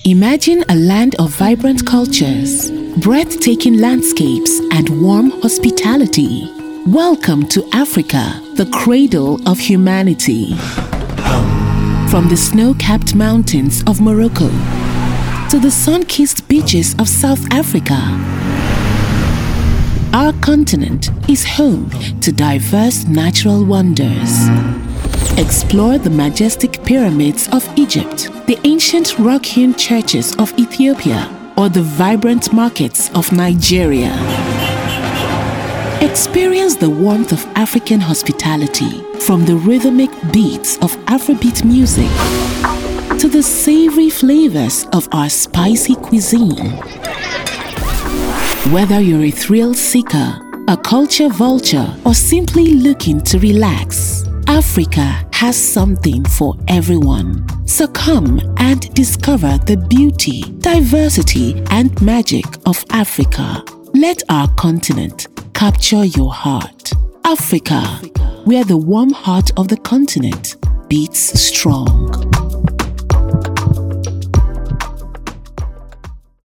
Imagine a land of vibrant cultures, breathtaking landscapes, and warm hospitality. Welcome to Africa, the cradle of humanity. From the snow-capped mountains of Morocco to the sun-kissed beaches of South Africa, our continent is home to diverse natural wonders. Explore the majestic pyramids of Egypt, the ancient rock-hewn churches of Ethiopia, or the vibrant markets of Nigeria. Experience the warmth of African hospitality, from the rhythmic beats of Afrobeat music to the savory flavors of our spicy cuisine. Whether you're a thrill seeker, a culture vulture, or simply looking to relax, Africa has something for everyone. So come and discover the beauty, diversity, and magic of Africa. Let our continent capture your heart. Africa, where the warm heart of the continent beats strong.